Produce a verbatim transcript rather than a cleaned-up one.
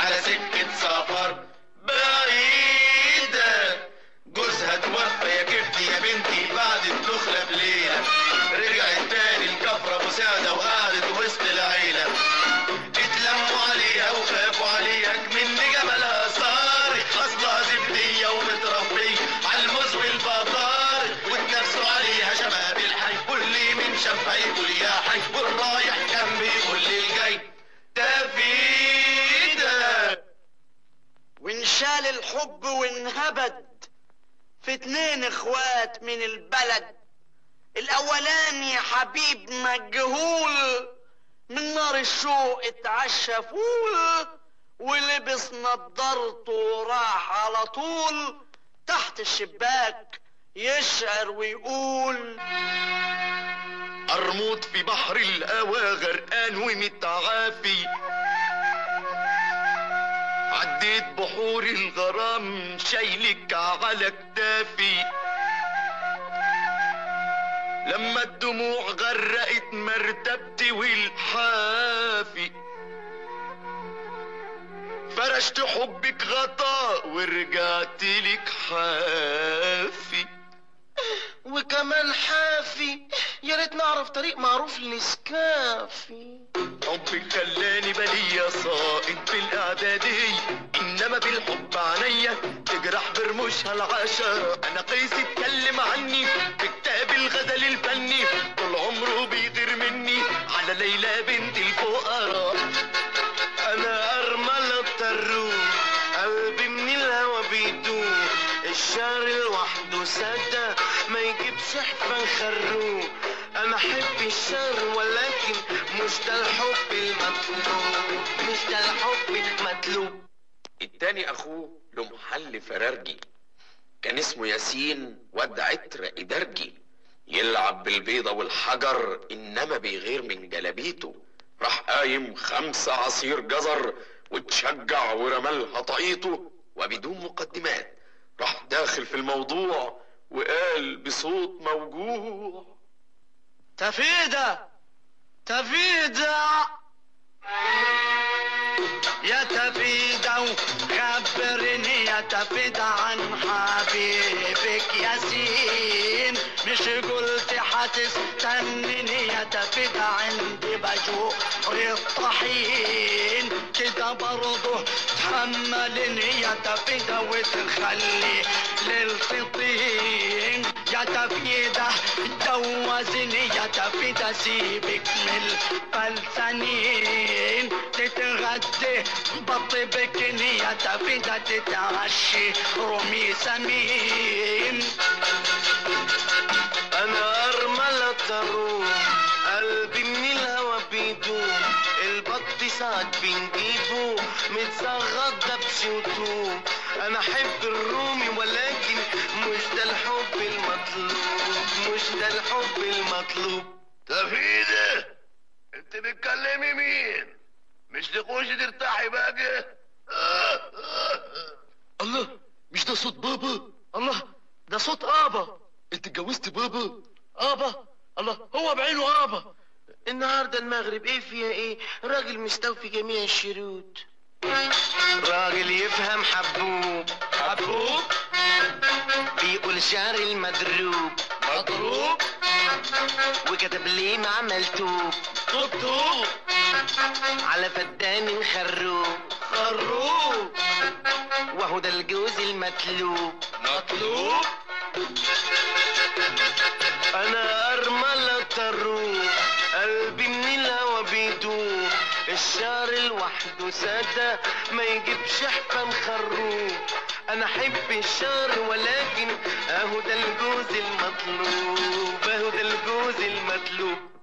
على سكة سفر بعيدة. جوزها توفى يا كبتي يا بنتي بعد الدخلة بليلة، رجعت تاني الكفرة ابو سعدة وقعدت وسط العيلة. اتلموا عليها وخافوا عليها من جمالها صارت اصلها زبدية ومتربية على الموز والبطار، واتنافسوا عليها شباب الحي، واللي من شافها يقول يا حي، والرايح كان بيقول للجاي تفيدة. وانشال الحب وانهبد في اتنين اخوات من البلد، الاولاني حبيب مجهول من نار الشوق اتعشى فول، ولبس نضارته وراح على طول تحت الشباك يشعر ويقول: أرموت في بحر الهوى غرقان ومتعافي، عديت بحور الغرام شايلك على كتافي، لما الدموع غرقت مرتبتي والحافي، فرشت حبك غطاء ورجعت لك حافي. وكمان حافي، يا ريت نعرف طريق معروف لسكافي. حبك خلاني بلية ساقط في الاعدادية، انما بالحب عينيا تجرح برموشها العشرة. انا قيس اتكلم عني في كتاب الغزل الفني، طول عمره بيغير مني على ليلى بنت الفقراء. انا ارملة الطروق قلبي من الهوى بيدوب، الشعر لوحده سادة ما يجيبش حفن خروق. انا احب الشعر ولكن مش ده الحب المطلوب، مش ده الحب المطلوب. التاني اخوه له محل فرارجي، كان اسمه ياسين ود عطر ادرجي، يلعب بالبيضة والحجر انما بيغير من جلابيته. راح قايم خمسة عصير جزر وتشجع ورملها طاقيته، وبدون مقدمات راح داخل في الموضوع وقال بصوت موجوع: تفيدة تفيدة يا تفيدة وخبرني يا تفيدة عن حبيبك ياسين، مش قلت هتستنيني يا تفيدة عندي بجوع الطحين، كده برضه تحملني يا تفيدة وتخلي للفطين. يا تفيدة جوزني يا تفيدة سيبك من الفلسانين، تتغدي بط بكني يا تفيدة تتعشي رومي سمين. انا ارملة الطروق قلبي من الهوى بيدوب، البط ساعات بنجيبه متزغط دبش وطوب. انا احب الرومي ولكن مش ده الحب المطلوب، مش ده الحب المطلوب. تفيدة انت بتكلمي مين؟ مش تخشي ترتاحي بقى؟ الله، مش ده صوت بابا؟ الله، ده صوت ابا. انت اتجوزت بابا؟ ابا؟ الله، هو بعينه ابا. النهارده المغرب ايه فيها ايه؟ راجل مستوفي جميع الشروط، راجل يفهم حبوب. حبوب بيقول شعر المضروب مضروب، وكتب لي مع ملتوب طبطوب على فدان خروب خروب، وهو ده الجوز المطلوب مطلوب. انا ارملة الطروق قلبي من الهوى بيدوب، الشعر لوحده سادة ما يجيبش حفن خروب. انا احب الشعر ولكن اهو ده الجوز المطلوب، اهو ده الجوز المطلوب.